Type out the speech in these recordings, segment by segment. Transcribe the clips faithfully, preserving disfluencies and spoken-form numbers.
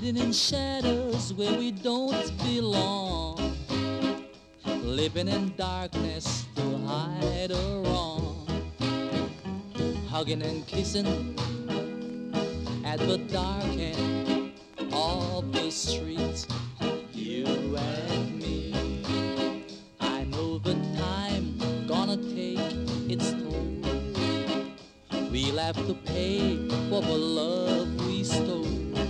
hiding in shadows where we don't belong, living in darkness to hide a wrong, hugging and kissing at the dark end of the street, you and me. I know the time gonna take its toll. We'll have to pay for the love we stole.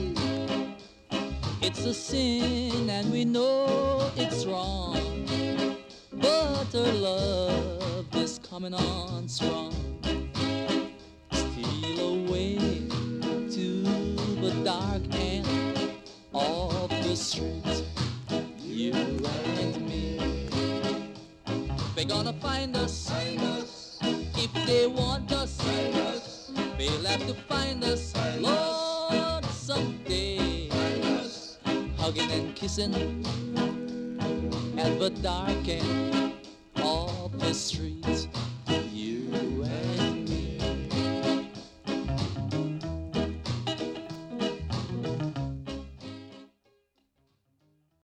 It's a sin and we know it's wrong, but our love is coming on strong. Steal away to the dark end of the street, you and me. They're gonna find us, find us. If they want us, find us. They'll have to find us, find Lord, us. Someday. Find us. Hugging and kissing at the dark end of the street.